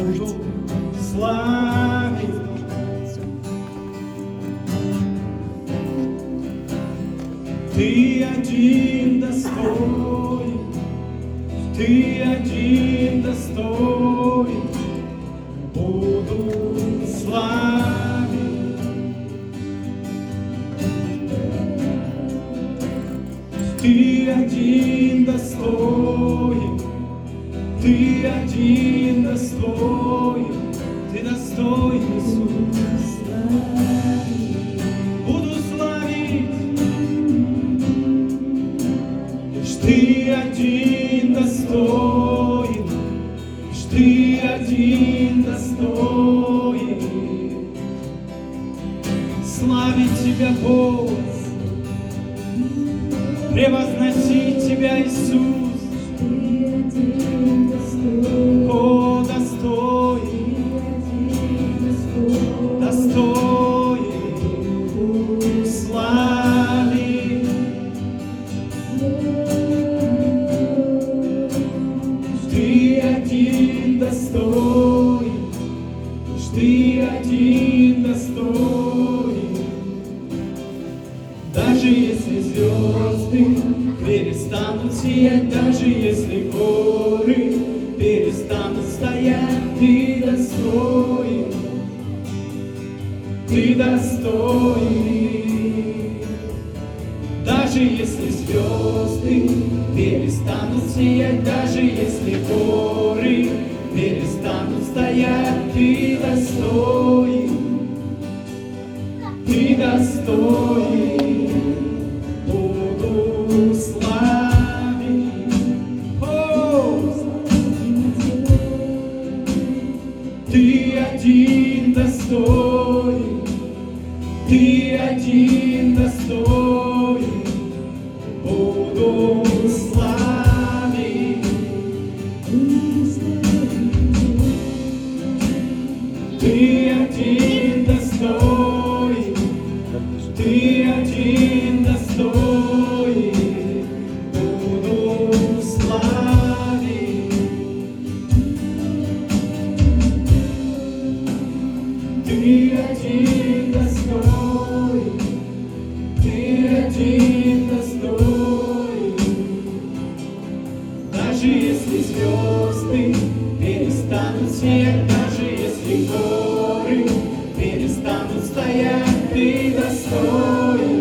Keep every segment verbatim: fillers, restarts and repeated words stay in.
служить. Славить. Ты один достоин, Ты один достоин, буду славить. Ты один достоин, Ты один достоин, Ты достоин, Иисус. Буду славить. Лишь Ты один достоин, лишь Ты один достоин. Славить Тебя, Бог, превозносить Тебя, Иисус. О, достоин, достоин славить. Ты один достоин, Ты один достоин. Даже если звезды перестанут сиять, даже если горы перестанут стоять, Ты достоин, Ты достоин. Даже если звезды перестанут сиять, даже если горы перестанут стоять, Ты достоин, Ты достоин. Буду славить. О, Ты один достоин, Ты один достоин, буду славить. Ты один достоин, Ты один достоин, буду славить. Ты один достоин, Ты один достоин. Даже если звезды перестанут сиять, даже если горы перестанут стоять, Ты достоин,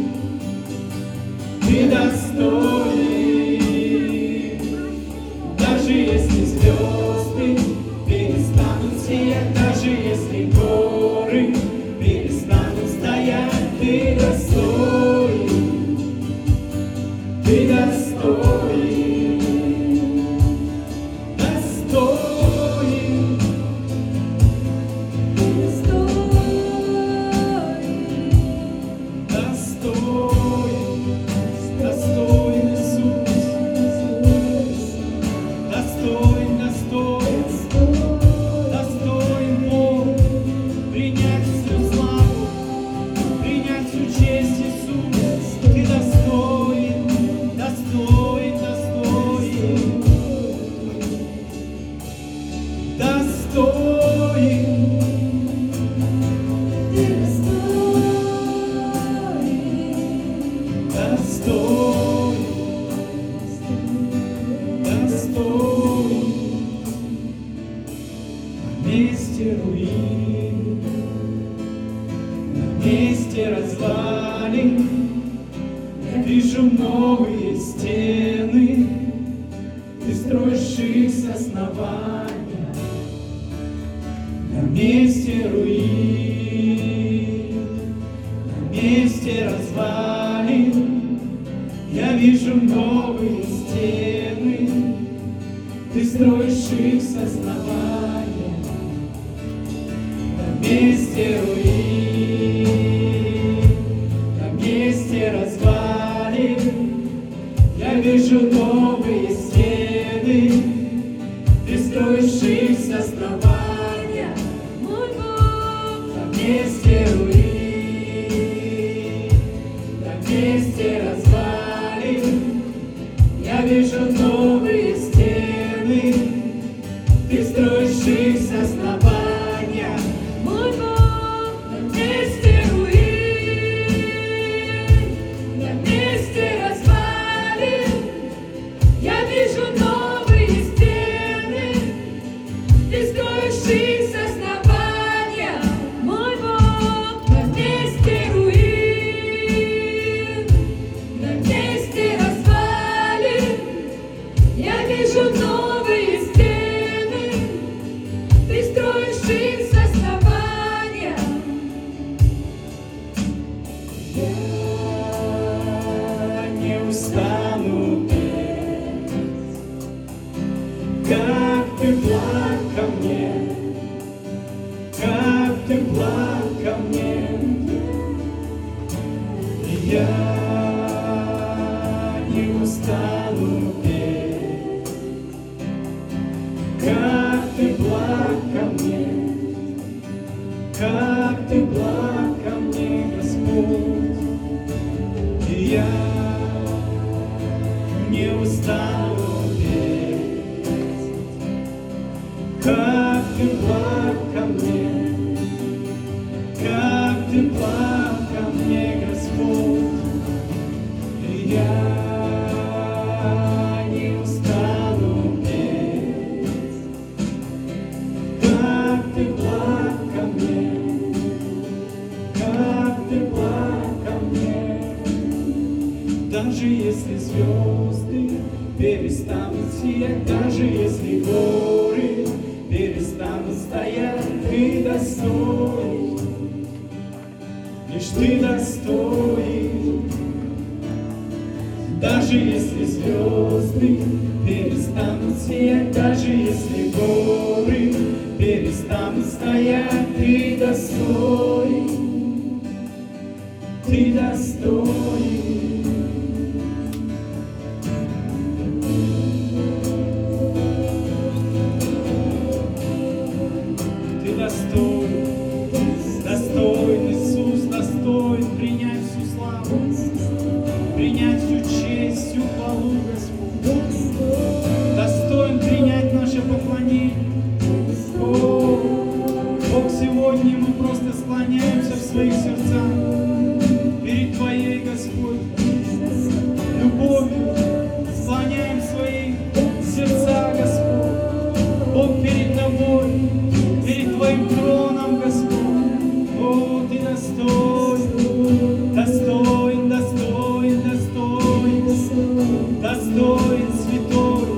Ты достоин. Даже если звезды перестанут сиять, даже если горы перестанут стоять, Ты достоин, Ты достоин. Достоин, достоин, достоин Иисус. Достоин, достоин, достоин Бог принять всю славу, принять всю честь, Иисус. Ты достоин, достоин, достоин. Достоин, достоин, достоин. На месте руин, на месте развалин я вижу новые стены. Ты строишь их с основания. На месте руин, на месте развалин я вижу новые стены. Ты строишь их с основания. На месте руин, на месте развалин я вижу новые стены. Ты строишь их с основания. На месте руин, на месте развалин я вижу новые стены. Ты строишь строившись основания. Мой Бог на месте руин, на месте развалин. Я вижу новые стены, ты строившись основания. Мой Бог на месте руин, на месте развалин. Я вижу новые стены, ты строишь с основания. Я не устану петь, как ты благ ко мне, как ты благ ко мне. Я не устану петь, как ты благ ко мне, как ты благ ко мне, Господь. И я не устану петь, как ты благ ко мне, как ты благ ко мне, Господь. И я не устану петь, как ты благ ко мне, как ты благ ко мне. Даже если звезды перестанут сиять, даже если горы перестанут стоять, ты достоин, лишь ты достоин. Даже если звезды перестанут сиять, даже если горы перестанут стоять, ты достоин, ты достоин. Ты достоин, достоин, Иисус, достоин принять всю славу, принять всю честь, всю хвалу, Господь. Достоин принять наше поклонение. О, Бог, сегодня мы просто склоняемся в своих сердцах перед Твоей, Господь, любовью. Склоняем свои сердца, Господь. Бог, перед Тобой, перед Твоим троном, Господь. О, Ты достоин, достоин, достоин, достоин, достоин, святой,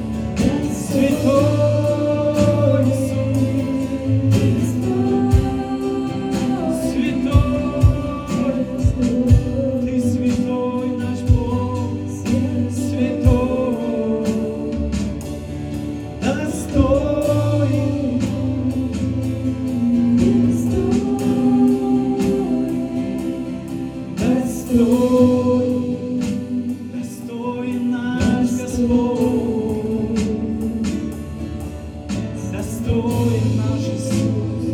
святой Иисус, святой, Ты святой наш Бог, святой, достоин, достоин, достоин наш Господь, достоин наш Иисус,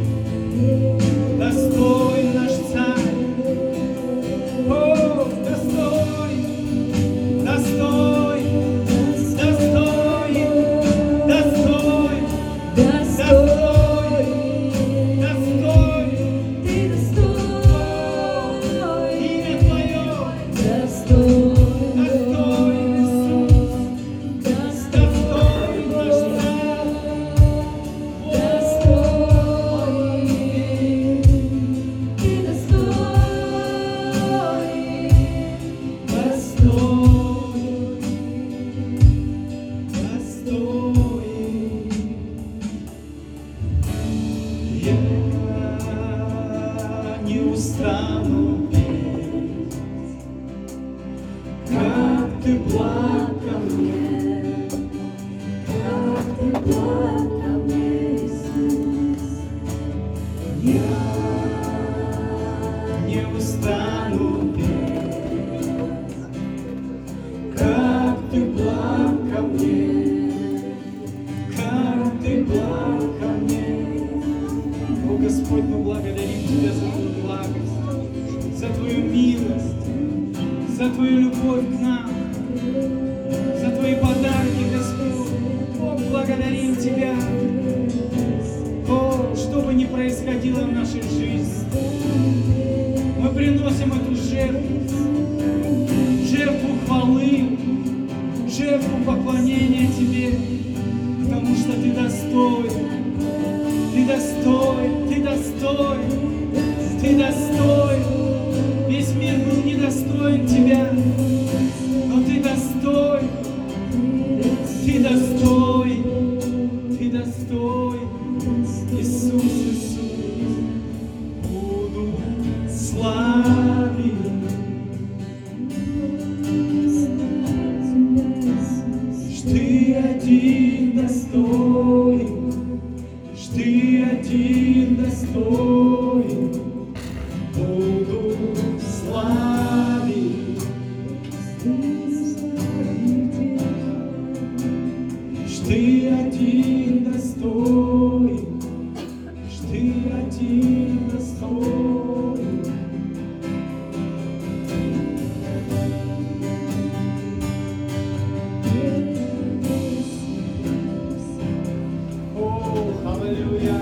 достоин наш Царь. О, достоин, достоин, достоин, достоин, достоин, достоин. Ты достоин, Имя Твое достоин, достоин, Иисус, достоин наш Царь. достоин, Ты устану петь, как ты благ ко мне, как ты благ ко мне, Иисус. я не устану петь, как ты благ ко мне, как ты благ ко мне. О, Господь, мы благодарим Тебя за Твою благость, за Твою милость, за Твою любовь к нам, за Твои подарки, Господь. Бог, благодарим Тебя происходило в нашей жизни. Мы приносим эту жертву, жертву хвалы, жертву поклонения Тебе, потому что Ты достоин, Ты достоин, Ты достоин, Ты достоин. Весь мир был недостоин Тебя, но Ты достоин, Ты достоин, Ты достоин. Иисус, Иисус, буду славить. Ты один достоин, Ты один достоин, буду славить. Ты один достоин, Ты один достоин. О, аллилуйя.